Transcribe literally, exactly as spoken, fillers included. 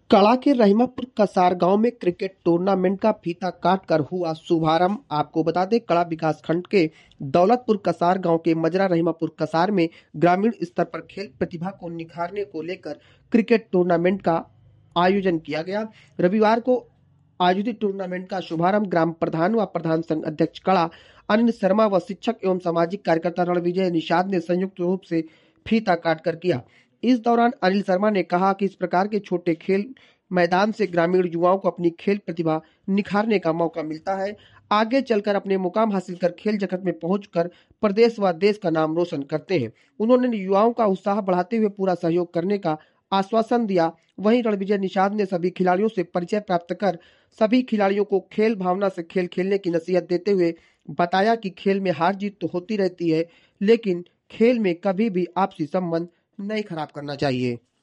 कला के रहिमापुर कसार गांव में क्रिकेट टूर्नामेंट का फीता काटकर हुआ शुभारंभ। आपको बता दें, कला विकास खंड के दौलतपुर कसार गांव के मजरा रहिमापुर कसार में ग्रामीण स्तर पर खेल प्रतिभा को निखारने को लेकर क्रिकेट टूर्नामेंट का आयोजन किया गया। रविवार को आयोजित टूर्नामेंट का शुभारंभ ग्राम प्रधान व प्रधान संघ अध्यक्ष कला अनिल शर्मा व शिक्षक एवं सामाजिक कार्यकर्ता रणविजय निषाद ने संयुक्त रूप से फीता काटकर किया। इस दौरान अनिल शर्मा ने कहा कि इस प्रकार के छोटे खेल मैदान से ग्रामीण युवाओं को अपनी खेल प्रतिभा निखारने का मौका मिलता है। आगे चलकर अपने मुकाम हासिल कर खेल जगत में पहुंचकर प्रदेश व देश का नाम रोशन करते हैं। उन्होंने युवाओं का उत्साह बढ़ाते हुए पूरा सहयोग करने का आश्वासन दिया। वहीं रणविजय निषाद ने सभी खिलाड़ियों से परिचय प्राप्त कर सभी खिलाड़ियों को खेल भावना से खेल खेलने की नसीहत देते हुए बताया कि खेल में हार जीत तो होती रहती है, लेकिन खेल में कभी भी आपसी संबंध नहीं खराब करना चाहिए।